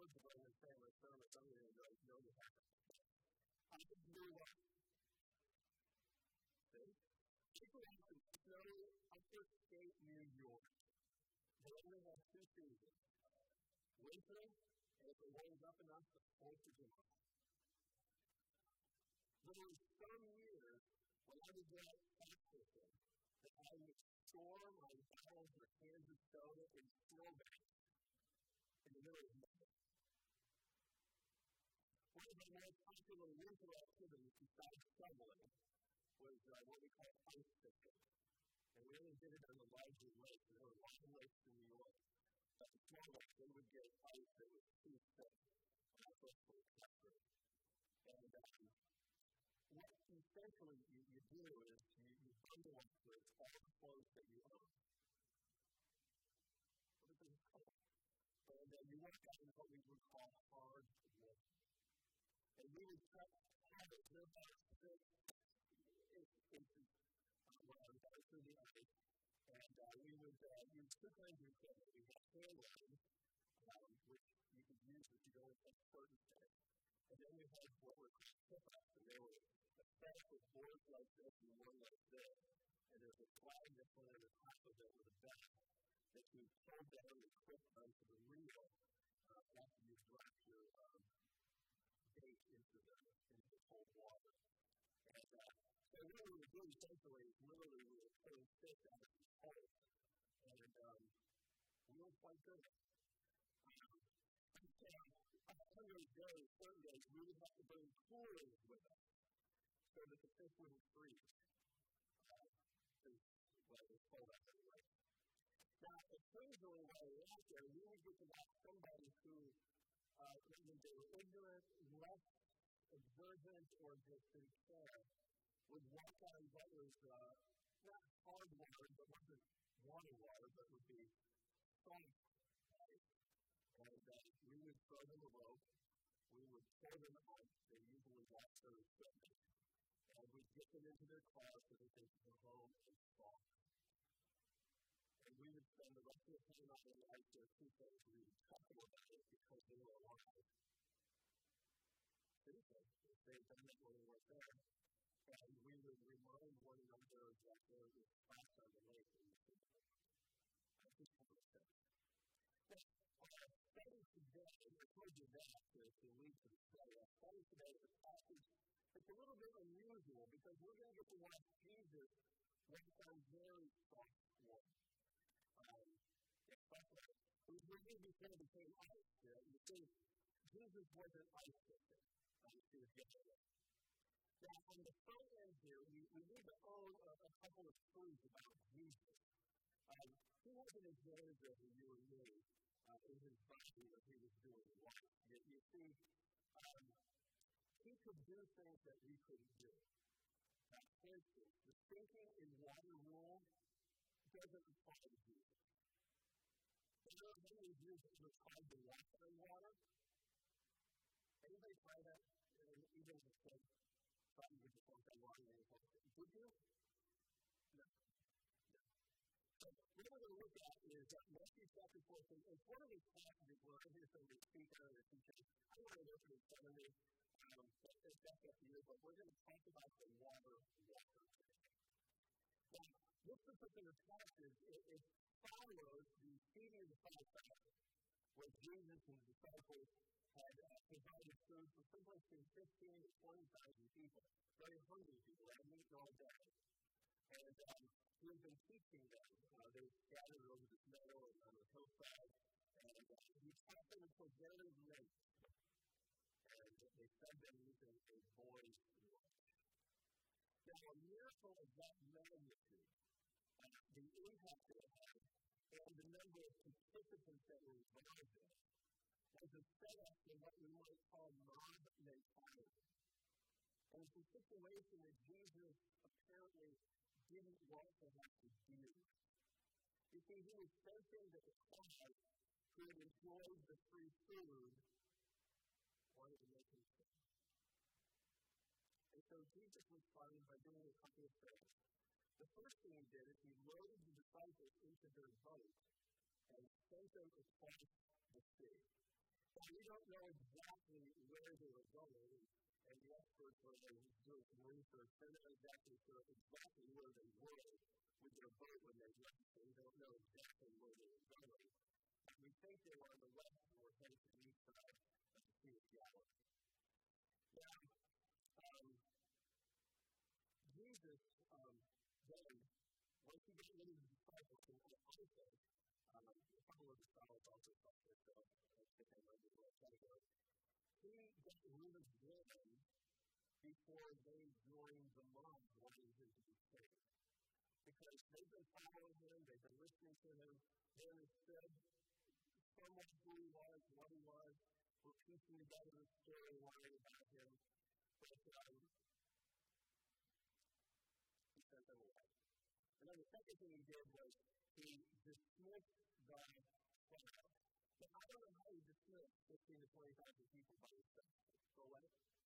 years ago when I was saying my sermon, some of you know this happened. I just knew what. See? People often snow upstate New York. They only have two seasons. Winter, and if it warms up enough, the 4th of July. There were some years when I would go out fishing that I would store my bottles or cans of soda in snowbanks in the middle of May. One of the most popular winter activities besides shoveling was what we call ice fishing. And we only did it on the larger lakes. There were larger lakes in New York. But the small lakes, they would get ice that was too thick. And that's what we captured. And what essentially you do is you bundle up with all the clothes that you own. What is it called? And you work out in what we would call hard work. And we would have it live out 6 inches through the ice. And we would use 2 kinds of equipment. We had hand lines, which you could use if you go into a certain set. And then we had what were called tip-ups, and they were a set with boards like this and one like this. And there's a flag that's on the top of it with a belt that you pull down and clip onto the reel after you drop your bait into the cold water. And so what we would do essentially is literally we would pull fish out of these holes. And we were quite good at it. Certain days, we would have to bring coolers with us so that the fish wouldn't freeze. Well, it was cold out there, right? Now, occasionally while we were out there, we would get to watch somebody who, when they were ignorant, less observant, or just sincere, would walk on what was not hard water, but wasn't water, but would be soft. And we would throw them a rope. We would pull them out. They usually walk their equipment. And we'd get them into their car so that they could go home and spawn. And we would spend the rest of the time out in the ice there too, so we would talk about it because they were alive. Seriously, if they had done it when we weren't there, and we would remind one another that there was spots on the lake in the future. That's just kind of stuff. But our study today, I told you that to lead to the study. Our study today is a passage that's a little bit unusual because we're going to get to watch Jesus walk on very soft water. We're going to be kind of the same ice. You see, Jesus wasn't ice fishing. He was getting it. Now, on the front end here, we need to own a couple of truths about Jesus. He wasn't as advantage over you and me in his body that he was doing in life. You see, he could do things that we couldn't do. For instance, the thinking in water rule doesn't apply to Jesus. There are many Jews that were tried to walk on water. Anybody try that? Even if it's like, probably would just walk on water and walk. Did you? No. So, what we're going to look at is Matthew chapter 14. It's one of these passages where I hear somebody speak on it and say, I want to look at it in 7 minutes. That's up to you, but we're going to talk about the water walker today. Now, this particular passage, it follows the feeding of the 5,000, where Jesus and his disciples had provided food for someplace between 15,000 to 20,000 people, very hungry people, they had eaten all day. And he had been teaching them. They were scattered over this meadow and on the hillside, and he taught them until very late. And they fed them using a boy's lunch. Now, a miracle of that magnitude, the impact it had, and the number of participants that were involved in it, was a setup for what we might call mob mentality. And it's a situation that Jesus apparently didn't want to have to deal with. You see, he was sensing that the crowd who had enjoyed the free food wanted to make him sick. And so Jesus responded by doing a couple of things. The first thing he did is he loaded the disciples into their boat and sent them across the sea. Now, We don't know exactly where they were going, and the experts were doing some research. They're not exactly sure where they were with their boat when they left, so we don't know exactly where they were going. But we think they were on the west and were headed to the east side of the Sea of Galilee. Now, Jesus, then, once he got rid of the disciples, and also, a couple of the scholars also thought this, so I think I know where I'm trying to go. He got rid of them before they joined the mob wanting him to be saved. Because they've been following him, they've been listening to him, they understood somewhat who he was, what he was, were piecing together a storyline about him, but he sent them away. And then the second thing he did was he dismissed the crowd. So I don't know how he dismissed 15 to 20,000 people by himself. Go away.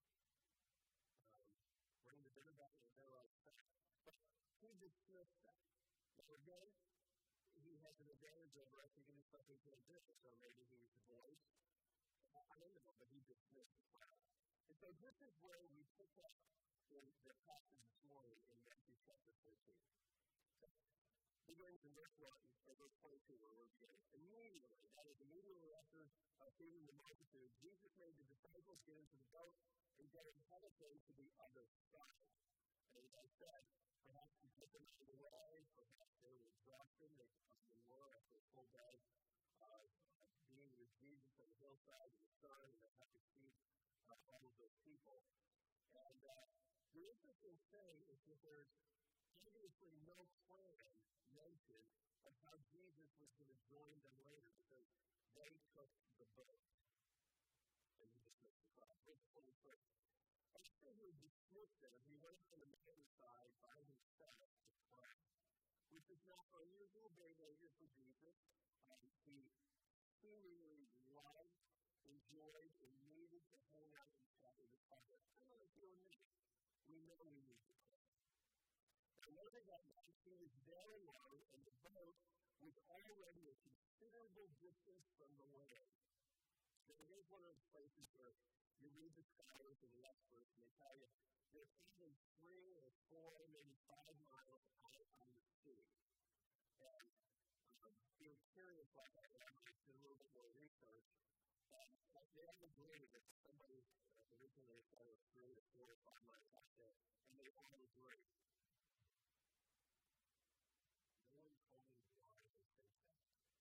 Bring the dinner back and they're all set. But he dismissed that. Now again, he has an advantage over us. He can do something to ambitious, so maybe he was the voice. I don't know, but he dismissed the crowd. And so this is where we pick up in the passage this morning in Matthew chapter 13. Beginning in verse 22, where we're beginning. Immediately, that is, immediately after feeding the multitude, Jesus made the disciples get into the boat and get ahead of them to the other side. And as I said, perhaps to get them out of the way, perhaps they were exhausted, they were after a full day of being with Jesus on the hillside in the sun, and they had to feed all of those people. And the interesting thing is that there's obviously no plan mentioned of how Jesus was going to join them later, because they took the boat. And he dismissed the crowd. Verse 23. After he dismissed them, he went up on the mountainside by himself to pray, which is not unusual behavior for Jesus. He seemingly loved, enjoyed, and needed to hang out and chat with his Father. I don't know if you and me. We know we need to pray. And later that night, he was there alone, and the boat was already a considerable distance from the land. So here's one of those places where you read the scholars and the experts, and they tell you there's even 3 or 4, maybe 5 miles out on the sea. And being curious like that, I might do a little bit more research. They all agree that somebody originally said it was 3 to 4 or 5 miles out there, and they all agree. No one told me why they think that.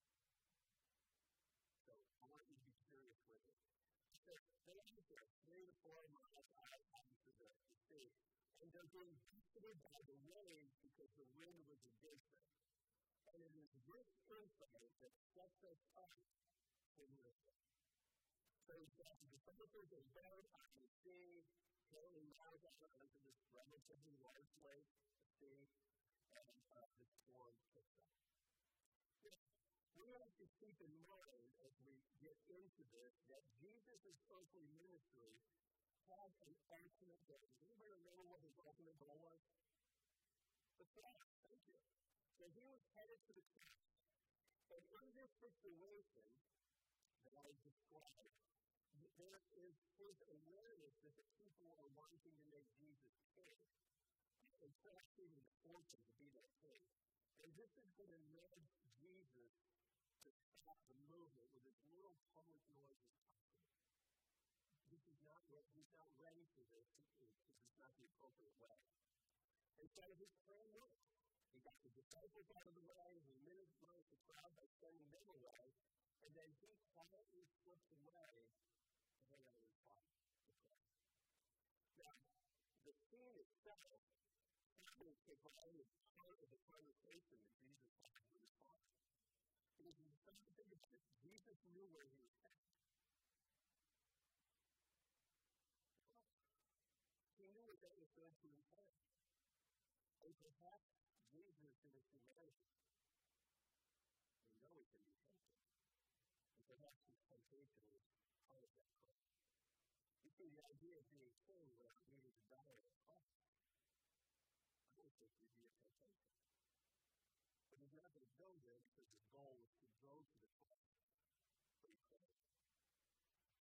So I want you to be curious with it. So they are there 3 to 4 miles out onto the sea, and they're being buffeted by the waves because the wind was against them. And it is this insight that sets us up in wisdom. So the disciples are there on the sea, carrying miles out onto this relatively large lake, the sea, and the storm picks up. We have to keep in mind as we get into this that Jesus' earthly ministry had an ultimate goal. Does anybody remember what his ultimate goal was? The cross. Thank you. So he was headed to the cross. And in this situation that I described, there is his awareness that the people are wanting to make Jesus king, and perhaps even force him to be their king. And this is going to nudge Jesus to stop the movement with as little public noise as possible. He's not ready for this because it's not the appropriate way. And so his plan worked. He got the disciples out of the way, he minimized the crowd by sending them away, and then he quietly slipped away to hang out with his Father to pray. Now, the scene itself happens to provide as part of the conversation that Jesus had with his Father. Because when you start to think about it, Jesus knew where he was headed. He knew what that was going to entail. And perhaps Jesus in his humanity, we know he can be tempted. And perhaps his temptation was part of that cross. You see, the idea of being king without needing to die on a cross, I don't think would be a temptation. But he's not going to go there because his goal was to go to the cross. But he couldn't.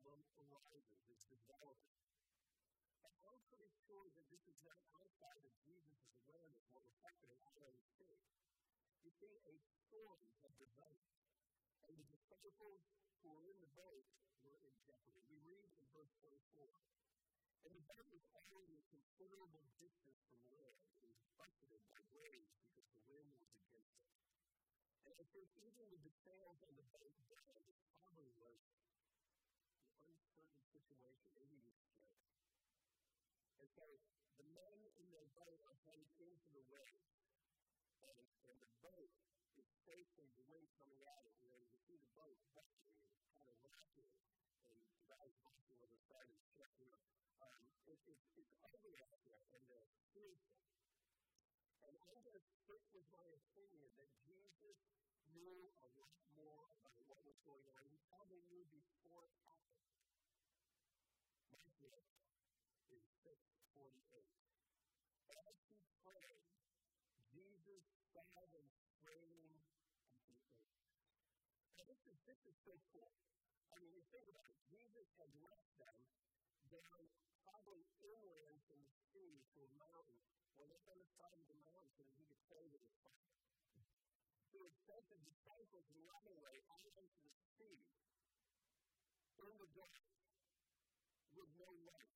arises, it's developing. And I'm pretty sure that this is not outside of Jesus' awareness what we're talking about on the stage. You see, a storm had developed, and the disciples who were in the boat were in jeopardy. We read in verse 24. And the boat was already a considerable distance from land. It was buffeted by waves because the wind was against it. And I think even with the sails on the boat down, it probably was an uncertain situation. Maybe it was scary. And so the men in their boat are headed into the waves. And the boat is facing the wind coming at it. And you see the boat bucking and kind of rocking. And the guys watching on the side and checking up. It's ugly out there, and they're fearful. And I'm going to stick with my opinion that Jesus knew a lot more about what was going on. He probably knew before it happened. My guess is 6:48. As he prayed, Jesus saw them straining at the edge. Now, this is so cool. I mean, you think about it. Jesus had left them down probably inland from the sea to a mountain, when up on the side of the mountain so that he could pray with his Father. So it said the disciples ran away out into the sea in the dark with no light.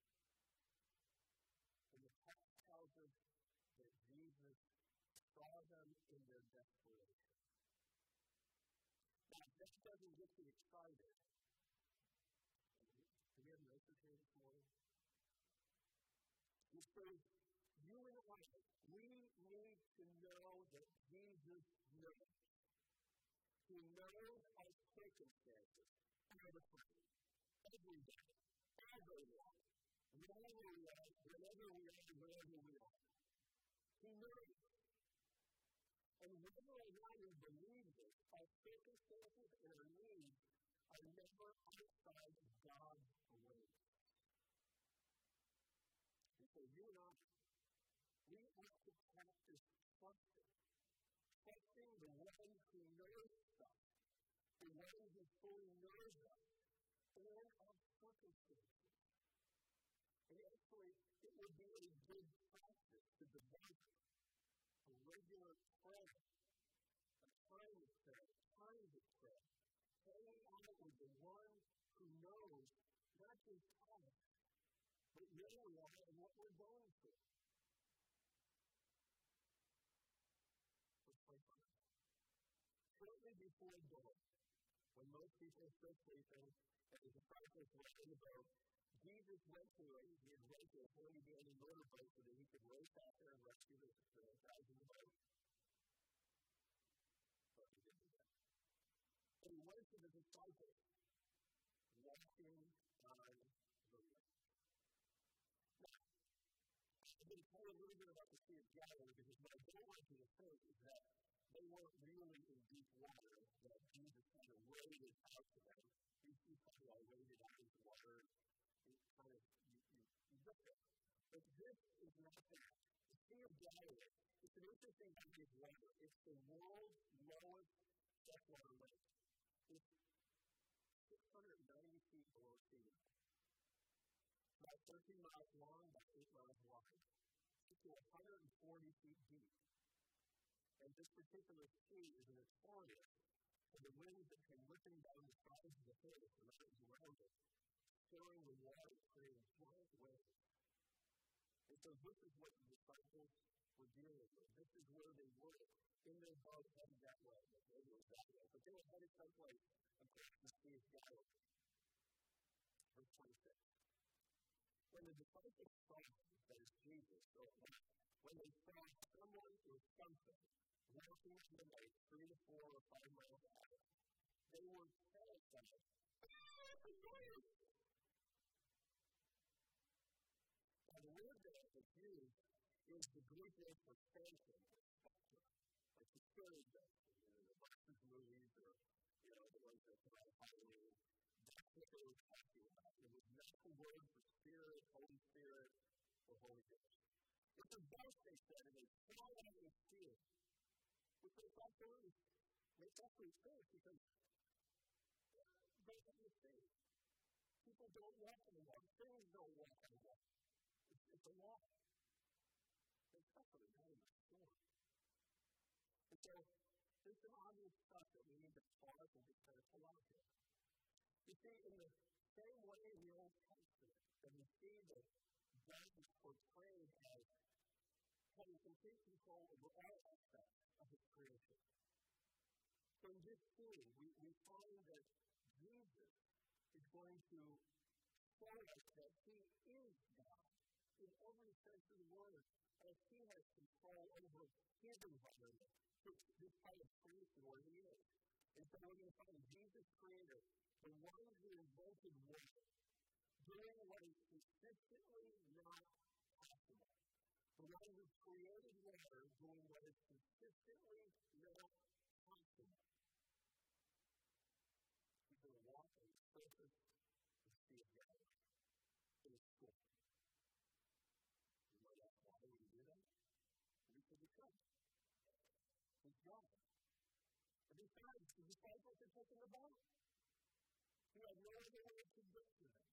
And the text tells us that Jesus saw them in their desperation. Now, that doesn't get you excited. Do we have notes here this morning? It says, you and I, we need to know that Jesus knows. He knows our circumstances all the time, every day, everywhere, wherever we are, wherever we are. He knows. And whether or not we believe this, our circumstances and our needs are never outside of God's awareness. And so you and I, we have to practice trusting. Trusting the one who knows stuff, the one who fully knows us, and our circumstances. And actually, it would be a good practice to develop a regular prayer, a time of prayer, times of prayer, hanging out with the one who knows not just us, but where we are and what we're going through. Shortly before dawn, when most people are still sleeping, and the disciples were in the boat, Jesus went to him. He had rented a handy-dandy motorboat so that he could race out there and rescue the guys in the boat. But he didn't do that. And he went to the disciples, walking on the lake. Now, I've been told a little bit about the Sea of Galilee because what I don't want you to think is that they weren't really in deep water, that Jesus kind of waded out to them. You probably all waded out into water, and kind of, you get there. But this is not that. The Sea of Galilee, it's an interesting body of water. It's the world's lowest freshwater lake. It's 690 feet below sea level. About 13 miles long, about 8 miles wide. It's 140 feet deep. And this particular sea is an aquarium for the winds that come whipping down the sides of the hill, the mountains around it, stirring the water, creating giant waves. And so this is what the disciples were dealing with. This is where they were in their boat headed that way. Maybe it was that way. But they were headed someplace across the Sea of Galilee. Verse 26. When the disciples saw him, that is Jesus, so when they saw someone or something walking in the lake 3 to 4 or 5 miles out, they were terrified. Now, the word that is used is the Greek word for phantom, or specter, like the scary ghost in the Buster movies or, the ones that come out of Halloween. That's what they were talking about. It was not the word for Spirit, Holy Spirit, or Holy Ghost. It's a ghost, they said, and they saw out with fear. Which makes absolute sense because they have the same. people don't walk on the water. Things don't walk on the water. It's a law. Especially not in a storm. And so, there's some obvious stuff that we need to pause and be careful of here. You see, in the same way in the Old Testament, that we see that God is portrayed as having complete control over all aspects of His creation. So in this scene, we find that Jesus is going to show us that He is God in every sense of the word, as He has control over His environment, this kind of creation where He is. And so we're going to find Jesus, Creator, the one who invented water, doing what is consistently not possible. The one who created water, doing what is consistently not possible. He's going to walk on the surface of the Sea of Galilee in a storm. You know that why would He do that? Because He's God. He's God. And besides, the disciples had taken the boat. He had no other way to get to them.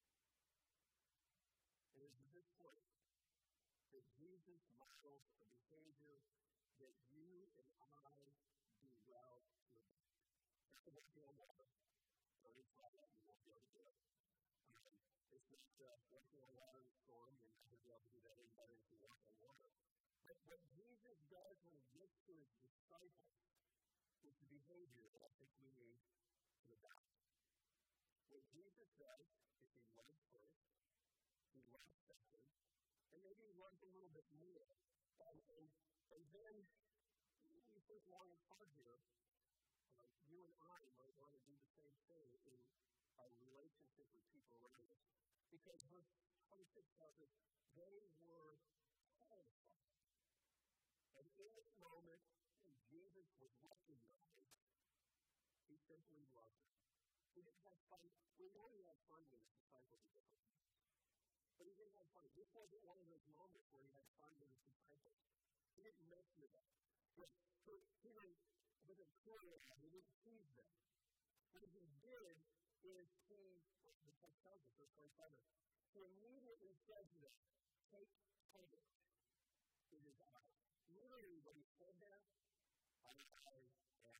And it is at this point that Jesus models a behavior that you and I do well to adopt. That's the working on water. Don't try that, you won't be able to do it. It's not working on water in a storm, you're not going to be able to do that any better if you walk on water. But what Jesus does when He gets to His disciples is the behavior that I think we need to adopt. What Jesus does is He loves first, He loves second, and maybe He loves a little bit more. And then, we think long and hard here, you and I might want to do the same thing in our relationship with people around us. Because verse 26 tells us, they were terrified. And in this moment, when Jesus was recognized, He simply loved them. He didn't have fun. We know He had fun with His disciples at different times. But He didn't have fun. This wasn't one of those moments where He had fun with His disciples. He didn't mess with them. He didn't fool them. He didn't tease them. What He did is the text tells us, verse 27, He immediately said to them, take courage. It is I. Literally, what He said there, I am.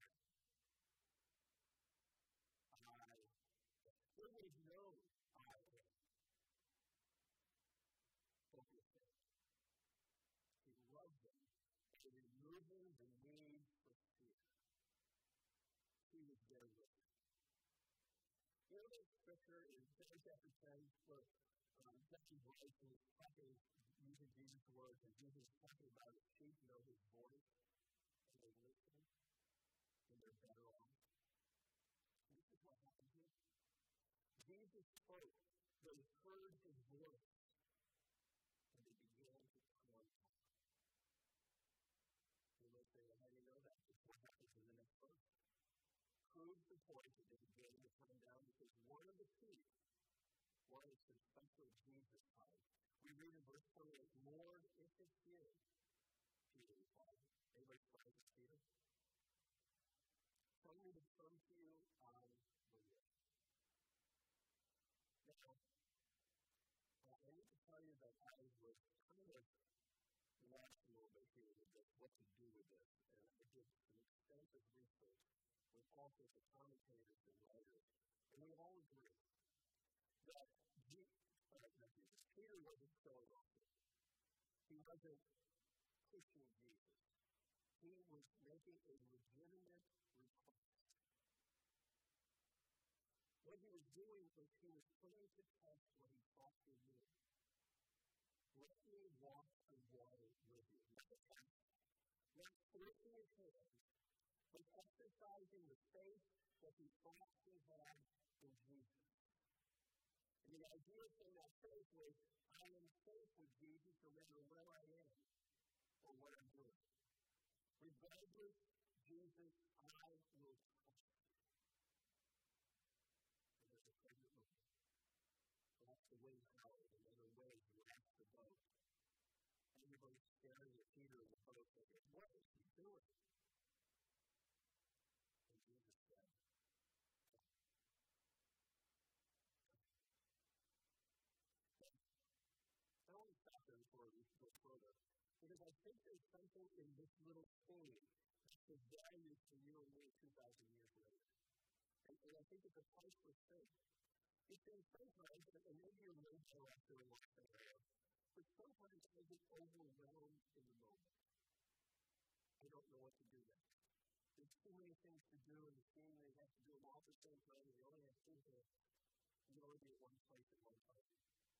There was no I am. Focus there. He loved them by removing the need for fear. He was there with them. You know that scripture in John chapter 10 where Jesse Bryce is talking, using Jesus' words, and Jesus is talking about the sheep know His voice, and they listen, and they're better off. And this is what happened here. Jesus spoke, they heard His voice, and they began to come. You might say, well, how do you know that? It's what happens in the next verse. Proves the point that they began to come down because one of the sheep was especially Jesus' time. We read in verse 28, Lord, if it's you, Peter replied. Anybody surprised with Peter? Tell me to come to you on the way. Now, I need to tell you that I was kind of lost a little bit here with this, what to do with this. And I did some extensive research with all sorts of commentators and writers. And we all agree that Peter wasn't showing off. He wasn't pushing Jesus. He was making a legitimate request. What he was doing was he was trying to test what he thought he knew. Let me walk on water with you. Not throwing his hands, but exercising the faith that he thought he had in Jesus. And the idea from that faith was, I am safe with Jesus no matter where I am or what I'm doing. Regardless, Jesus, I will trust you. And there's a pregnant woman. Perhaps the wind howled, and then a wave lashed the boat. Everybody's staring at Peter in the boat thinking, what is he doing? And Jesus said, because I think there's something in this little thing that's of value for you and me 2,000 years later. And I think it's a priceless thing. It's in sometimes, and maybe you're way better off doing life than I am, but sometimes I get overwhelmed in the moment. I don't know what to do next. There's too many things to do, and the seemingly have to do them all at the same time, and you only have two hands. You can only be at one place at one time.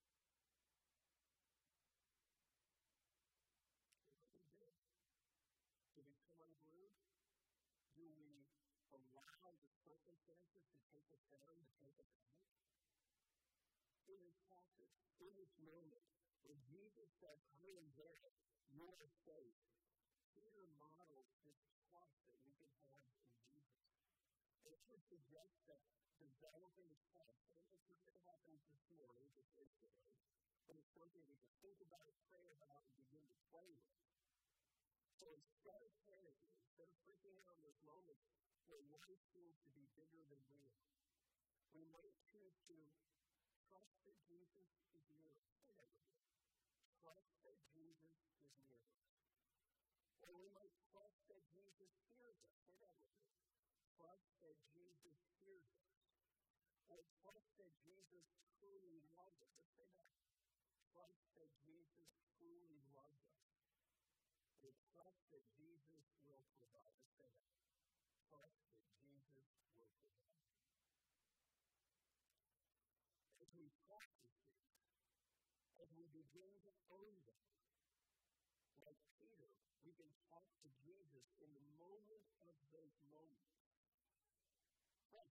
What do we do? Do we come unglued? Do we allow the circumstances to take us down, to take us out? In this passage, in this moment, when Jesus said, I am there, you are safe, Peter models this trust that we can have in Jesus. And it should suggest that developing trust, and it's not going to happen this morning, just instantly, but it's something we can think about, pray about, and begin to play with. So instead of panicking, instead of freaking out in those moments where life seems to be bigger than we are, we might choose to trust that Jesus is near us. Trust that Jesus is near us. Or we might trust that Jesus hears us. Say that with me. Trust that Jesus hears us. Or trust that Jesus truly loves us. Let's say that. Trust that Jesus truly loves us. Or trust that Jesus will provide. Let's say that. Trust that Jesus will provide. As we practice these, as we begin to own them, like Peter, we can talk to Jesus in the moment of those moments. Right.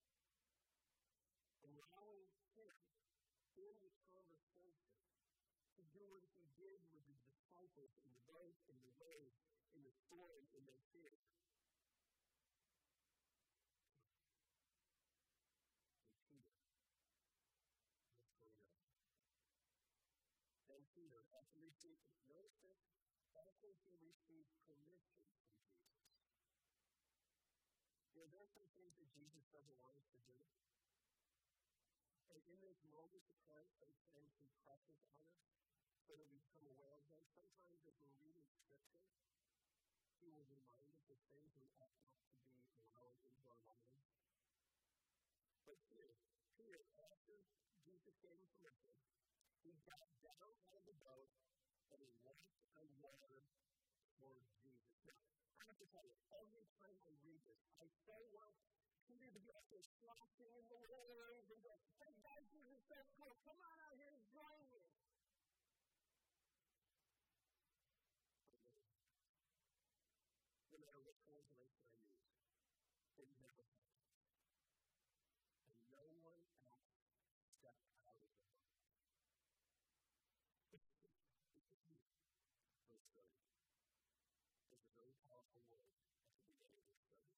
Allowing him in the conversation to do what he did with the disciples in the boat, in the waves, in the storm, in their fear. And Peter, what's going on? And Peter, after receiving, notice this, after he received permission from Jesus. You know, there are some things that Jesus doesn't want us to do. And in those moments of Christ, sometimes he presses on us so that we become aware of them. Sometimes as we're reading Scripture, he will remind us of things we ought not to be allowing into our lives. But Peter, after Jesus gave him permission, he got down out of the boat and he walked on water toward Jesus. Now, I have to tell you, every time I read this, I so want Peter to be out there splashing in the waves and go, hey guys, this is so cool, come on out here and join me. No matter what translation I use, it never happened. And no one else stepped out of the boat. Verse 30. There's a very powerful word at the beginning of this study.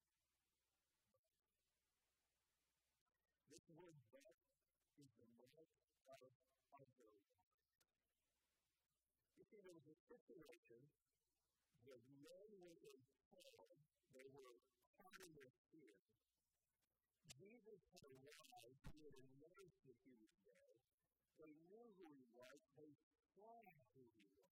This word but is the mark of otherwise. You see, there was a situation where men were in town, they were caught in their fear. Jesus had arrived, they didn't notice that he was there. They knew who he was, they saw who he was.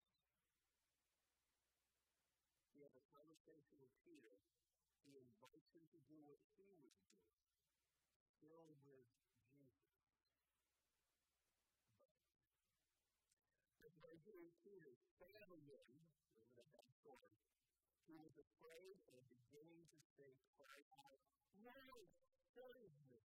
He had a conversation with Peter. He invites him to do what he was doing, still with Jesus. But by hearing Peter standing in, remember that story, he was afraid and beginning to say, cry out, Lord, save me.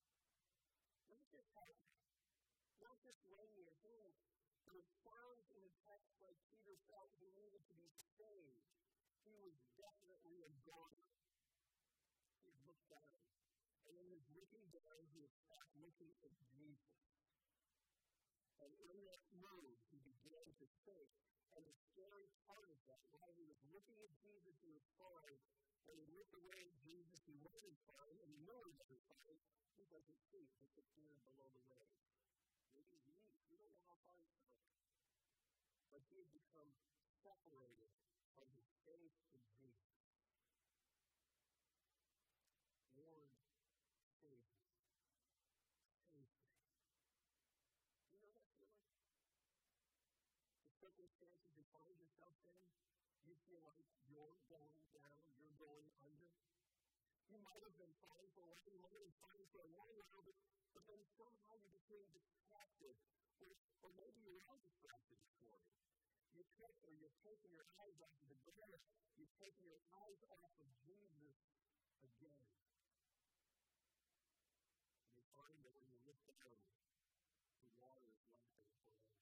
Not just laying your hands, but it sounds in the text like Peter felt he needed to be saved. He was definitely a goner. He had looked down. And when he was looking down, he had stopped looking at Jesus. And in that mood, he began to think. And the scary part of that, while he was looking at Jesus, he was fine. When he looked away at Jesus, he wasn't fine. And he knew he wasn't fine. He doesn't see. He disappeared below the waves. Maybe he needs. We don't know how far he's gone. But he had become separated from his faith in Jesus. Lord, save me. Save me. Do you know that feeling? The circumstances you find yourself sin, you feel like you're going down, you're going under. You might have been fine for a while, you might have been fine for a long while, but then somehow you became distracted, or maybe you are distracted this morning. You're taking your eyes off of the ground, you're taking your eyes off of Jesus again. And you find that when you look down, the water is lapping forever.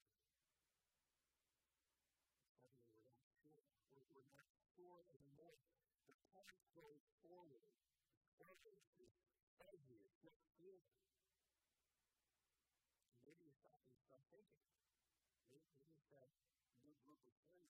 Suddenly we're not sure. We're not sure anymore. The path goes forward. It's fuzzy. It's not clear. Maybe you're stopping to start thinking. Maybe it's that new group of friends.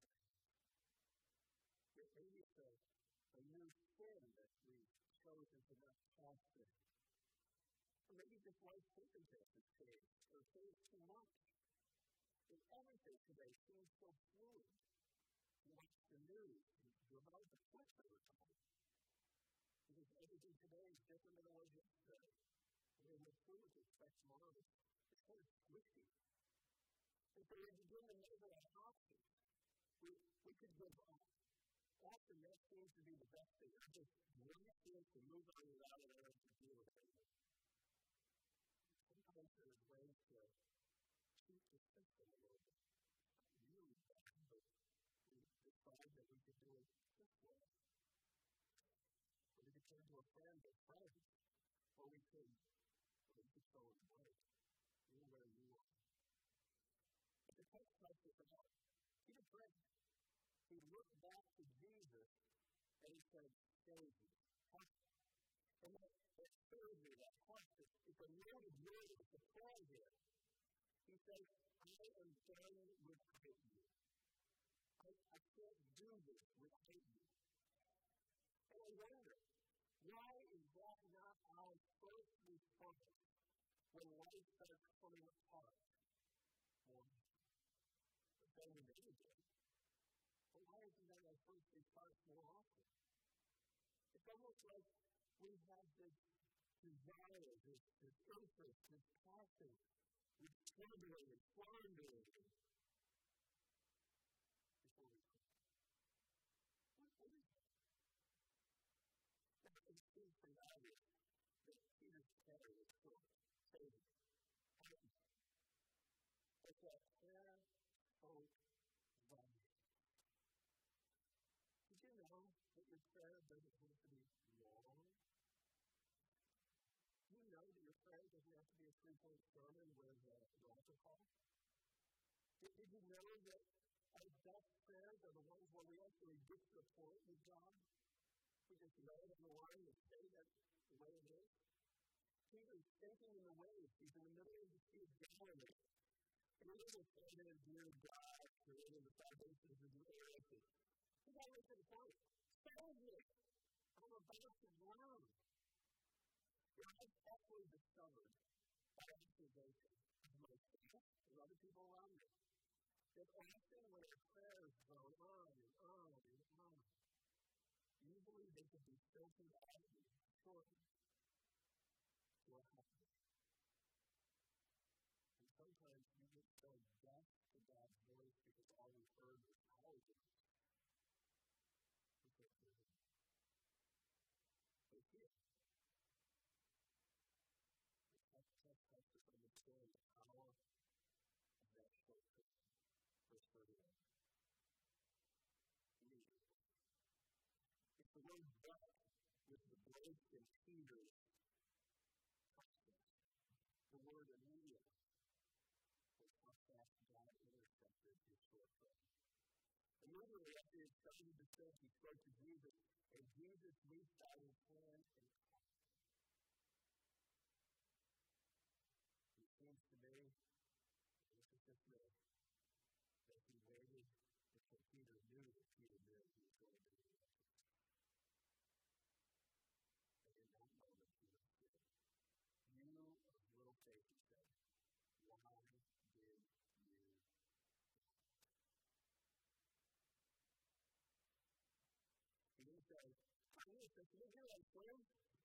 Maybe it's a new sin that we've chosen to not toss in. Or maybe just life circumstances change, or change too much. And everything today seems so fluid. You watch the news, you're about to flip every time. Because everything today is different than it was yesterday. And the food we expect tomorrow is kind of squishy. And so we begin to measure our options. We could give up. Often that seems to be the best thing. I just want to move on without it, I don't have to deal with it. Sometimes there's ways to keep the system a little bit. Not really bad, but we decide that we could do it this way. Or we could turn to a friend or friends. Or we could throw it away. You're where you are. But the text tells us about Peter prayed. He looked back to Jesus and he said, save me. And that save me, that question, it's a note of word, it's a prayer here. He says, I am done without you. I can't do this without you. And I wonder, why is that not our first response when life starts coming apart? But then we never do. But why isn't that our first response more often? It's almost like we have this desire, this interest, this passion, this struggling and floundering before we pray. What is that? Now, it seems pretty obvious that Peter's prayer is short, saving, helping. But that prayer spoke volumes. Did you know that your prayer doesn't have to be long? You know that your prayer doesn't have to be a 3-point sermon with an altar call? Did you know that our best prayers are the ones where we actually get to the point with God? We just know it on the line and say that the way it is. Peter's thinking in the waves. He's in the middle of the Sea of Galilee. And he doesn't say that dear God created the foundations of the earth. He's always to the point. Save me! I'm about to drown. I've actually discovered by observation of myself and other people around me that often when our prayers go on and on and on, usually they can be filtered out and shortened to a happiness. And sometimes we get so deaf to God's voice because all we've heard is our voice. We can't hear Him. But here, text helps us understand the power of that short prayer. Verse 31. It's the word but with the break in Peter's question. The word immediately was how fast God intercepted his short prayer. Immediately after he started to say, he spoke to Jesus, and Jesus reached out his hand and caught him. It seems to me, this is just me, that he waited until Peter knew that Peter knew he was going to do the answer. And in that moment, Peter said, you of little faith, he said, why did you doubt? He didn't say, can you do that, friend?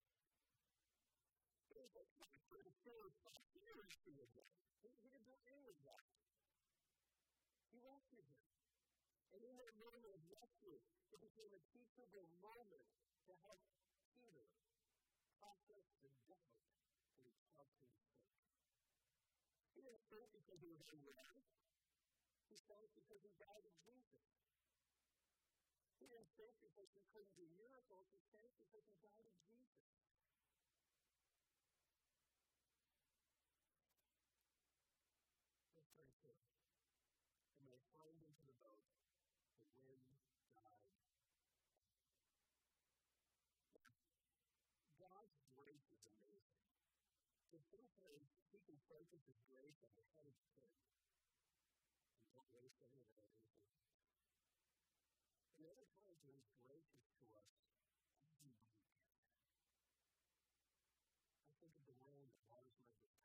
He didn't say, I'm pretty sure it's not serious. He didn't do any of that. He rescued him. And in that moment of rescue, it became a teachable moment to help Peter process the doubt that he felt in his faith. He didn't think because he was unreal. He sank because he doubted Jesus. He didn't think because he couldn't do miracles. He sank because he doubted Jesus. Verse 32. And they climbed into the boat. The wind died. God's grace is amazing. So sometimes he can focus his grace on the head of sin. And don't waste any of it on anything. And other times when he's gracious to us, every week. I think of the rain that waters my grass.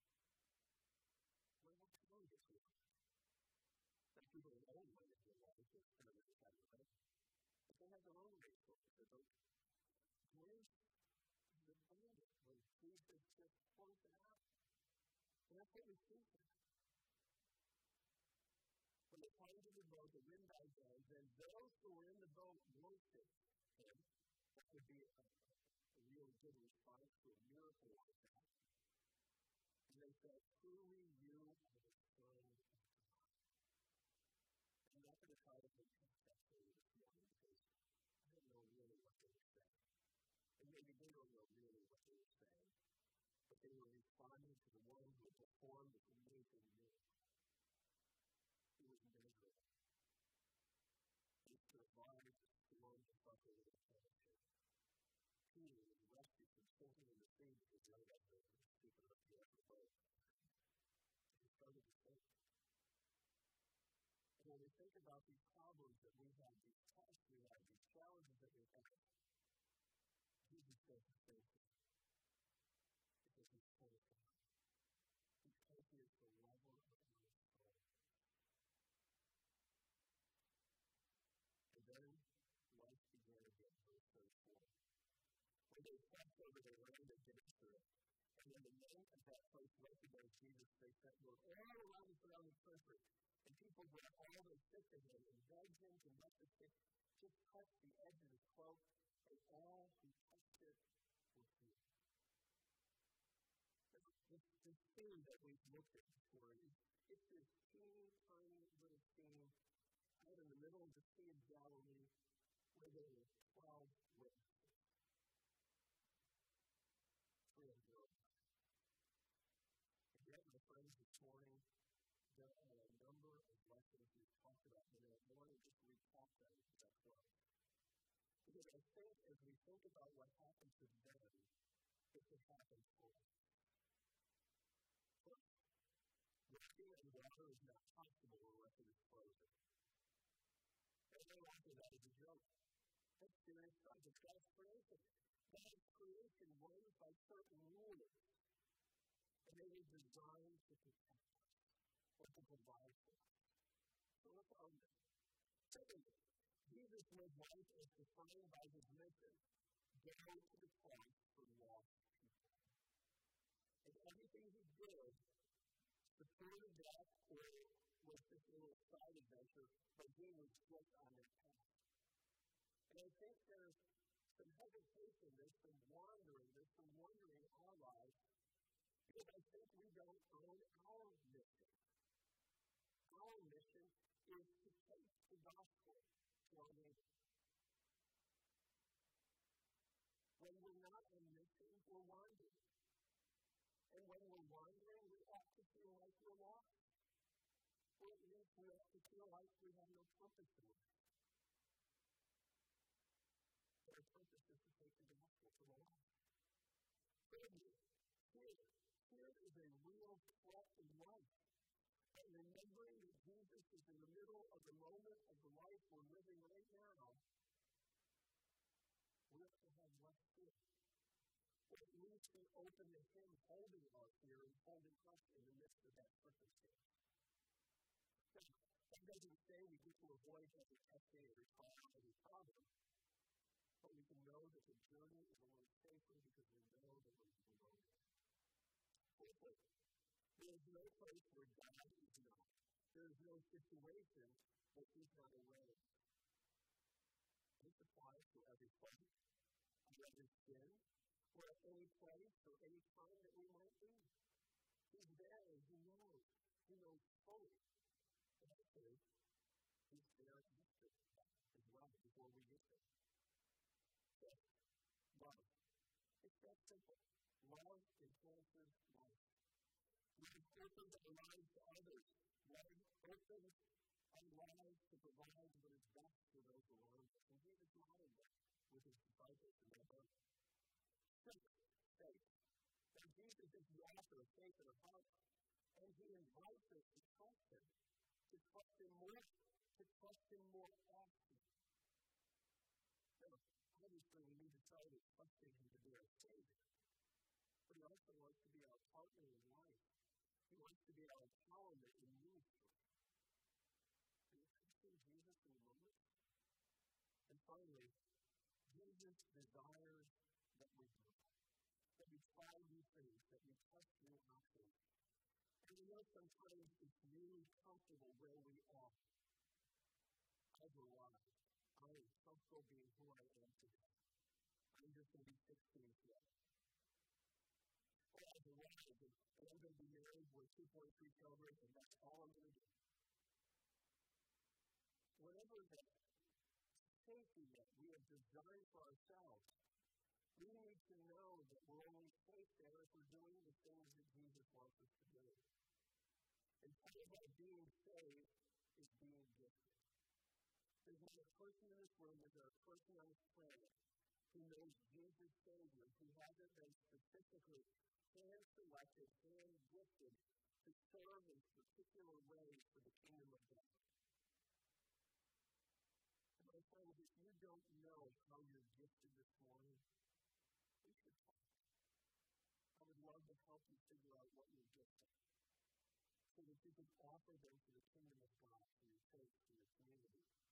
Well, what's wrong with you? Some people alone when they feel like it's kind of this kind of way. But they have their own resources. Grace is abundant when Jesus just pours it out. And that's what we see here. When they climbed into the boat, the wind died down, then those who were in the boat worshiped him. That would be a really good response to a miracle like that. And they said, truly you are the Son of God. I'm not going to try to make that for you this morning because I don't know really what they were saying. And maybe they don't know really what they were saying. But they were responding to the one who had performed this amazing miracle. He was miserable. He survived the storm to suffer with a temperature. Peter was rescued from sinking in the sea because the other guys were stupid enough to get off the boat. He started to sink. And when we think about these problems that we have, these tests we have, these challenges that we have, Jesus says the same thing. Because he's full of God. Because he is the lover of our soul. And then life began again, verse 34. When they crossed over, they landed at Gennesaret. And when the men of that place recognized Jesus, they sent word all around the surrounding country. And people brought all their sick to him and begged him to let the sick just touch the edge of his cloak, and all who touched it were healed. This scene that we've looked at before, it's this teeny, tiny little scene out in the middle of the Sea of Galilee where there were 12 witnesses. 3 of them. And yet, my friends, this morning, there are a number of lessons we've talked about today. I want to just recap them as I close. Because I think as we think about what happened to them, it could happen for us. First, walking on water is not possible where record is frozen. And then after that is a joke. That's serious subject. God's creation. God's creation runs by certain rules. And they were designed to protect us or to provide for us. So what's our mission? Secondly, Jesus lived life as defined by his mission. Go to the cross for lost people. And everything he did supported that or was just a little side adventure, but he was just on that path. And I think there's some hesitation, there's some wandering in our lives, because I think we don't own our mission. Our mission is to take the gospel to our neighbors. When we're not on mission, we're wandering. And when we're wandering, we ought to feel like we're lost. Or at least we ought to feel like we have no purpose in life. But our purpose is to take the gospel to the world. Thirdly, fear is a real threat in life. And remembering that Jesus is in the middle of the moment of the life we're living right now, we have to have less fear. Or at least be open to him holding our fear and holding us in the midst of that circumstance. Now, that doesn't say we get to avoid every testing, every trial, every problem, but we can know that the journey is a little safer because we know that we're alone. Fourthly, there is no place where God is not. There is no situation that he's not aware of. This applies to every place, to every sin, or at any place or any time that we might be. He's there and he knows. He knows fully. And actually, he's there after as well, before we get there. So, love. It's that simple. Love enhances life. Love opens our lives to others. Love opens our lives to provide what is best for those around us. And Jesus modeled that with his disciples in their book. Faith. And Jesus is the author of faith in our hearts. And he invites us to trust him more often. So, obviously, we need to try to trust him to be our Savior. But he also wants to be our partner in life. He wants to be our empowerment in ministry. Are you trusting Jesus in the moment? And finally, Jesus desires that we grow. That we try new things, that we test new options. And we know sometimes it's really comfortable where we are. I've arrived. I am comfortable being who I am today. I'm just going to be 16 today. Or I've arrived and I'm going to be married with 2.3 children and that's all I'm going to do. Whatever the safety net we have designed for ourselves, we need to know that we're only safe there if we're doing the things that Jesus wants us to do. And part of our being saved is being gifted. There's not a person in this room, there's not a person on this planet who knows Jesus Savior, who hasn't been specifically hand-selected, hand-gifted to serve in particular ways for the kingdom of God. And my friends, if you don't know how you're gifted this morning, we should talk. I would love to help you figure out what you're gifted so that you can offer them to the kingdom of God, to your church, to your community.